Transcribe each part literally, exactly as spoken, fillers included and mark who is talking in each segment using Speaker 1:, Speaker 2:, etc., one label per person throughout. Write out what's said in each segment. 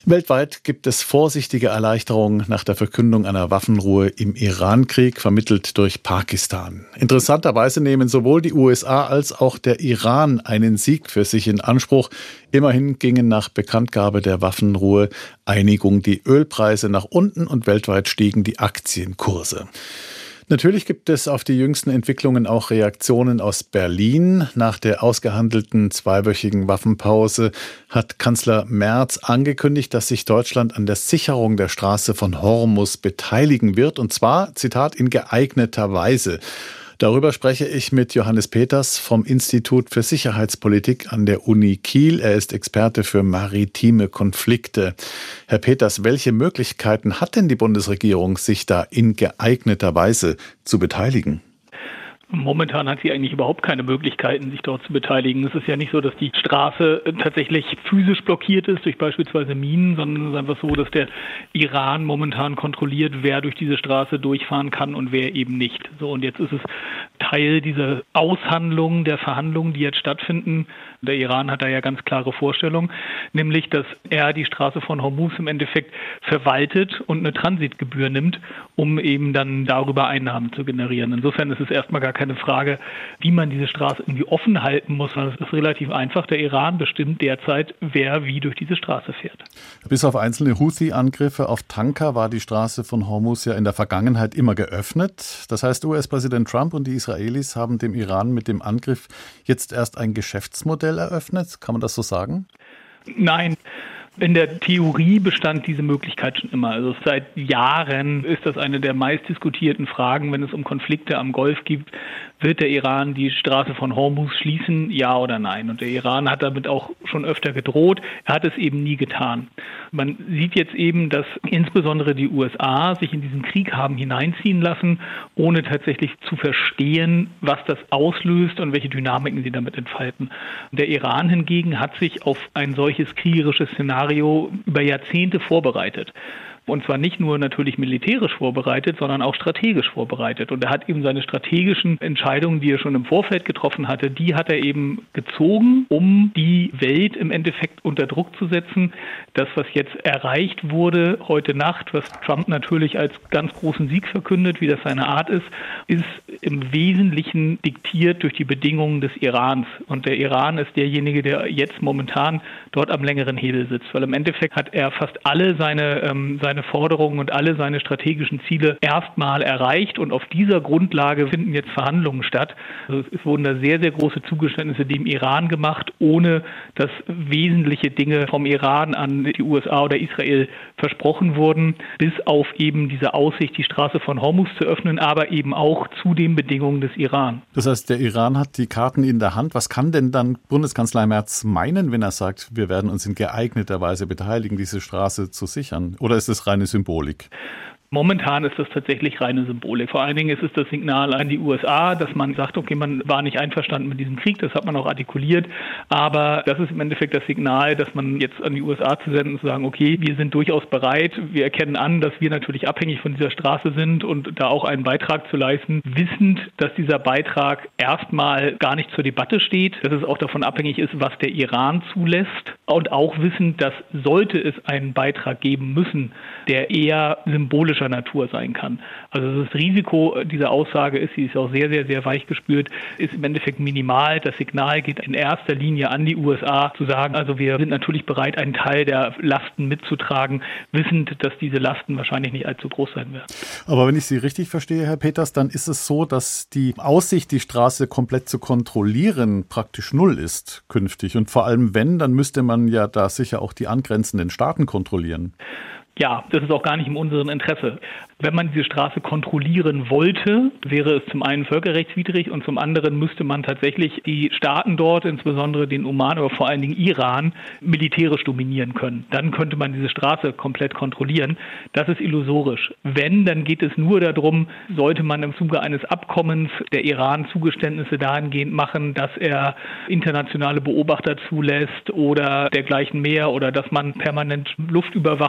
Speaker 1: Weltweit gibt es vorsichtige Erleichterungen nach der Verkündung einer Waffenruhe im Iran-Krieg, vermittelt durch Pakistan. Interessanterweise nehmen sowohl die U S A als auch der Iran einen Sieg für sich in Anspruch. Immerhin gingen nach Bekanntgabe der Waffenruhe Einigung die Ölpreise nach unten und weltweit stiegen die Aktienkurse. Natürlich gibt es auf die jüngsten Entwicklungen auch Reaktionen aus Berlin. Nach der ausgehandelten zweiwöchigen Waffenpause hat Kanzler Merz angekündigt, dass sich Deutschland an der Sicherung der Straße von Hormuz beteiligen wird. Und zwar, Zitat, in geeigneter Weise. Darüber spreche ich mit Johannes Peters vom Institut für Sicherheitspolitik an der Uni Kiel. Er ist Experte für maritime Konflikte. Herr Peters, welche Möglichkeiten hat denn die Bundesregierung, sich da in geeigneter Weise zu beteiligen?
Speaker 2: Momentan hat sie eigentlich überhaupt keine Möglichkeiten, sich dort zu beteiligen. Es ist ja nicht so, dass die Straße tatsächlich physisch blockiert ist durch beispielsweise Minen, sondern es ist einfach so, dass der Iran momentan kontrolliert, wer durch diese Straße durchfahren kann und wer eben nicht. So, und jetzt ist es Teil dieser Aushandlungen, der Verhandlungen, die jetzt stattfinden. Der Iran hat da ja ganz klare Vorstellungen, nämlich, dass er die Straße von Hormuz im Endeffekt verwaltet und eine Transitgebühr nimmt, um eben dann darüber Einnahmen zu generieren. Insofern ist es erstmal gar keine Frage, wie man diese Straße irgendwie offen halten muss, sondern es ist relativ einfach. Der Iran bestimmt derzeit, wer wie durch diese Straße fährt.
Speaker 1: Bis auf einzelne Houthi-Angriffe auf Tanker war die Straße von Hormuz ja in der Vergangenheit immer geöffnet. Das heißt, U S-Präsident Trump und die Israelis haben dem Iran mit dem Angriff jetzt erst ein Geschäftsmodell eröffnet. Kann man das so sagen?
Speaker 2: Nein. In der Theorie bestand diese Möglichkeit schon immer. Also seit Jahren ist das eine der meistdiskutierten Fragen, wenn es um Konflikte am Golf geht. Wird der Iran die Straße von Hormuz schließen, ja oder nein? Und der Iran hat damit auch schon öfter gedroht. Er hat es eben nie getan. Man sieht jetzt eben, dass insbesondere die U S A sich in diesen Krieg haben hineinziehen lassen, ohne tatsächlich zu verstehen, was das auslöst und welche Dynamiken sie damit entfalten. Der Iran hingegen hat sich auf ein solches kriegerisches Szenario über Jahrzehnte vorbereitet. Und zwar nicht nur natürlich militärisch vorbereitet, sondern auch strategisch vorbereitet. Und er hat eben seine strategischen Entscheidungen, die er schon im Vorfeld getroffen hatte, die hat er eben gezogen, um die Welt im Endeffekt unter Druck zu setzen. Das, was jetzt erreicht wurde heute Nacht, was Trump natürlich als ganz großen Sieg verkündet, wie das seine Art ist, ist im Wesentlichen diktiert durch die Bedingungen des Irans. Und der Iran ist derjenige, der jetzt momentan dort am längeren Hebel sitzt. Weil im Endeffekt hat er fast alle seine, ähm, seine Forderungen und alle seine strategischen Ziele erstmal erreicht. Und auf dieser Grundlage finden jetzt Verhandlungen statt. Also es wurden da sehr, sehr große Zugeständnisse dem Iran gemacht, ohne dass wesentliche Dinge vom Iran an die U S A oder Israel versprochen wurden, bis auf eben diese Aussicht, die Straße von Hormuz zu öffnen, aber eben auch zu den Bedingungen des Iran.
Speaker 1: Das heißt, der Iran hat die Karten in der Hand. Was kann denn dann Bundeskanzler Merz meinen, wenn er sagt, wir werden uns in geeigneter Weise beteiligen, diese Straße zu sichern? Oder ist es reine Symbolik?
Speaker 2: Momentan ist das tatsächlich reine Symbolik. Vor allen Dingen ist es das Signal an die U S A, dass man sagt, okay, man war nicht einverstanden mit diesem Krieg, das hat man auch artikuliert, aber das ist im Endeffekt das Signal, dass man jetzt an die U S A zu senden und zu sagen, okay, wir sind durchaus bereit, wir erkennen an, dass wir natürlich abhängig von dieser Straße sind und da auch einen Beitrag zu leisten, wissend, dass dieser Beitrag erstmal gar nicht zur Debatte steht, dass es auch davon abhängig ist, was der Iran zulässt und auch wissend, dass sollte es einen Beitrag geben müssen, der eher symbolisch Natur sein kann. Also das Risiko dieser Aussage ist, sie ist auch sehr, sehr, sehr weich gespürt, ist im Endeffekt minimal. Das Signal geht in erster Linie an die U S A, zu sagen, also wir sind natürlich bereit, einen Teil der Lasten mitzutragen, wissend, dass diese Lasten wahrscheinlich nicht allzu groß sein werden.
Speaker 1: Aber wenn ich Sie richtig verstehe, Herr Peters, dann ist es so, dass die Aussicht, die Straße komplett zu kontrollieren, praktisch null ist künftig. Und vor allem wenn, dann müsste man ja da sicher auch die angrenzenden Staaten kontrollieren.
Speaker 2: Ja, das ist auch gar nicht in unserem Interesse. Wenn man diese Straße kontrollieren wollte, wäre es zum einen völkerrechtswidrig und zum anderen müsste man tatsächlich die Staaten dort, insbesondere den Oman, aber vor allen Dingen Iran, militärisch dominieren können. Dann könnte man diese Straße komplett kontrollieren. Das ist illusorisch. Wenn, dann geht es nur darum, sollte man im Zuge eines Abkommens der Iran Zugeständnisse dahingehend machen, dass er internationale Beobachter zulässt oder dergleichen mehr oder dass man permanent Luftüberwachung beispielsweise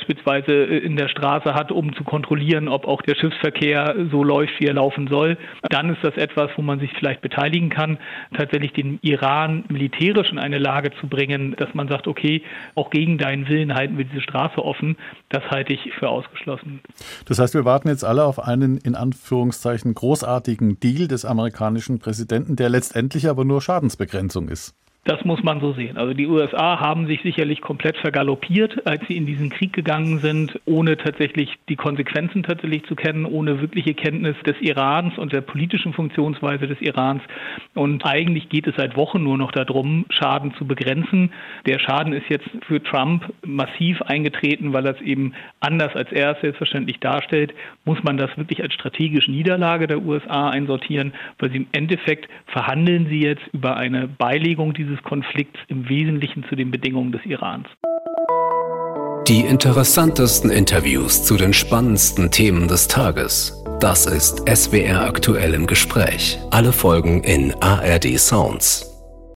Speaker 2: beispielsweise in der Straße hat, um zu kontrollieren, ob auch der Schiffsverkehr so läuft, wie er laufen soll, dann ist das etwas, wo man sich vielleicht beteiligen kann, tatsächlich den Iran militärisch in eine Lage zu bringen, dass man sagt, okay, auch gegen deinen Willen halten wir diese Straße offen. Das halte ich für ausgeschlossen.
Speaker 1: Das heißt, wir warten jetzt alle auf einen in Anführungszeichen großartigen Deal des amerikanischen Präsidenten, der letztendlich aber nur Schadensbegrenzung ist.
Speaker 2: Das muss man so sehen. Also die U S A haben sich sicherlich komplett vergaloppiert, als sie in diesen Krieg gegangen sind, ohne tatsächlich die Konsequenzen tatsächlich zu kennen, ohne wirkliche Kenntnis des Irans und der politischen Funktionsweise des Irans. Und eigentlich geht es seit Wochen nur noch darum, Schaden zu begrenzen. Der Schaden ist jetzt für Trump massiv eingetreten, weil er es eben anders als er es selbstverständlich darstellt. Muss man das wirklich als strategische Niederlage der U S A einsortieren, weil sie im Endeffekt verhandeln sie jetzt über eine Beilegung dieses Konflikts im Wesentlichen zu den Bedingungen des Irans.
Speaker 3: Die interessantesten Interviews zu den spannendsten Themen des Tages. Das ist S W R aktuell im Gespräch. Alle Folgen in A R D Sounds.